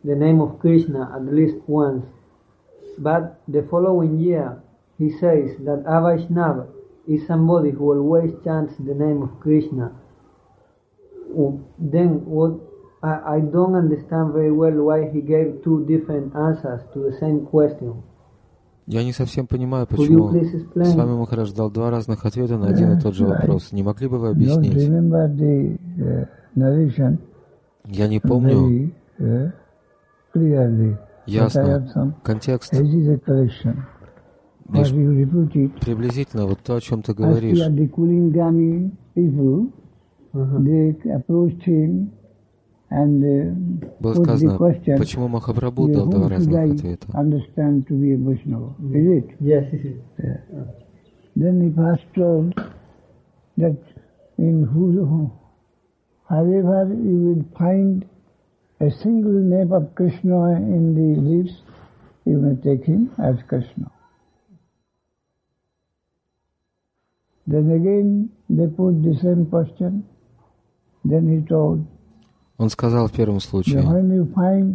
the name of Krishna at least once, but the following year he says that a Vaishnava is somebody who always chants the name of Krishna. Then what? I don't understand very well why he gave two different answers to the same question. Я не совсем понимаю, почему с вами Махарадж дал два разных ответа на один и тот же вопрос. Не могли бы вы объяснить? Я не помню ясно контекст. Приблизительно вот то, о чем ты говоришь. Было сказано, почему Махапрабху дал два разных ответа. Then he first told that however you will find a single name of Krishna in the lips, you may take him as Krishna. Then again they put the same question. Then he told, он сказал в первом случае, when you find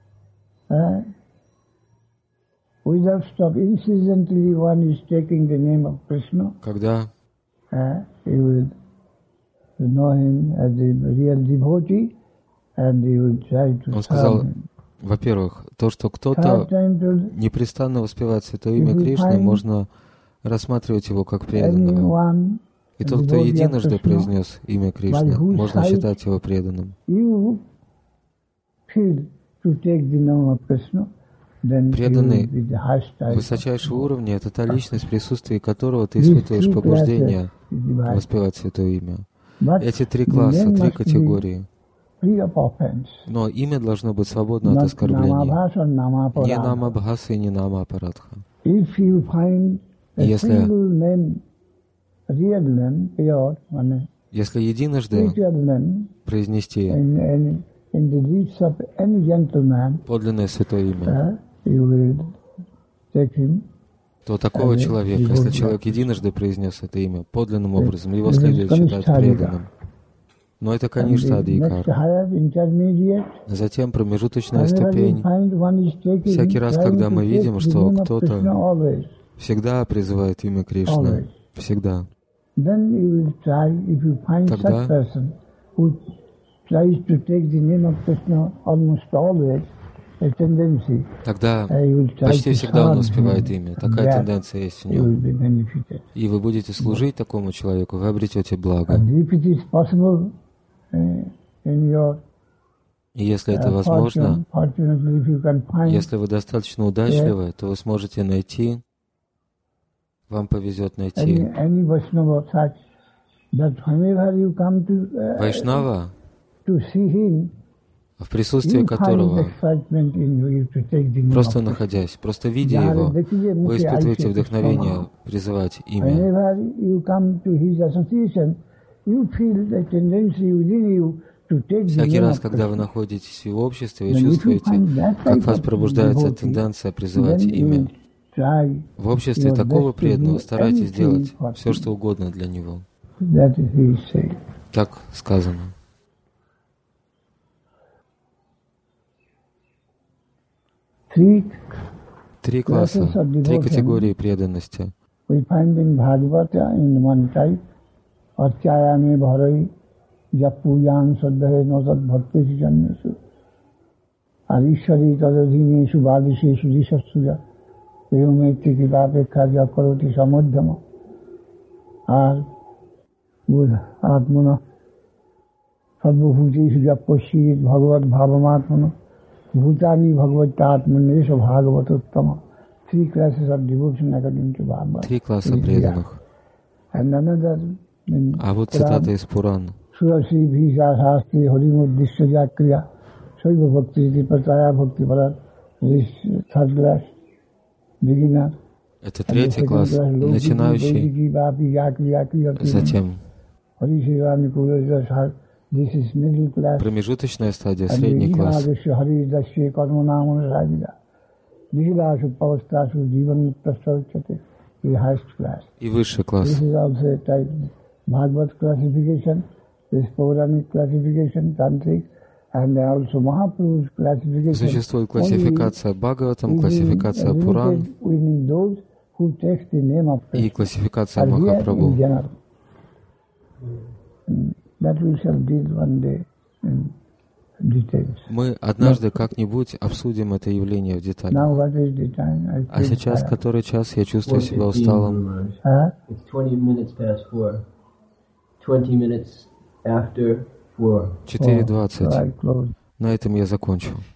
without stop, incessantly one is taking the name of Krishna, когда you will know him as the real devotee, and you will try to он сказал, serve him. Во-первых, то, что кто-то непрестанно воспевает Святое Имя Кришны, можно рассматривать его как преданного. И тот, кто единожды произнес имя Кришны, можно считать его преданным. Преданный высочайшего уровня — это та личность, в присутствии которого ты испытываешь побуждение воспевать Святое Имя. Эти три класса, три категории. Но имя должно быть свободно от оскорблений. Не намабхаса и не намапарадха. Если единожды произнести подлинное святое имя, то такого человека, если человек единожды произнес это имя подлинным образом, его следует считать преданным. Но это, конечно, адхикар. Затем промежуточная ступень. Всякий раз, когда мы видим, что кто-то всегда призывает имя Кришны, всегда, тогда почти всегда он успевает имя. Такая тенденция есть в нем. И вы будете служить такому человеку, вы обретете благо. И если это возможно, если вы достаточно удачливы, то вы сможете найти, вам повезет найти Вайшнава, в присутствии которого, просто находясь, просто видя его, вы испытываете вдохновение призывать имя. Всякий раз, когда вы находитесь в его обществе, вы чувствуете, как в вас пробуждается тенденция призывать имя. В обществе такого преданного старайтесь делать все, что угодно для него. Так сказано. Три класса, три категории преданности. Bhutani Bhagavatatmanesha Bhagavatottama. Three classes of devotion according to Bhagavad. Три класса преданных. А вот цитата из Пуран. Surasi Bhisa Shastri Harimuddishya Jakriya Shaiva Bhakti Pataya Bhakti Parat. This third class, beginner. Это третий класс, начинающий. Затем промежуточная стадия, средний класс. И высший класс. Существует классификация Бхагаватам, классификация Пуран и классификация Махапрабху. Мы однажды как-нибудь обсудим это явление в деталях. А сейчас, который час, я чувствую себя усталым. 4:20. На этом я закончу.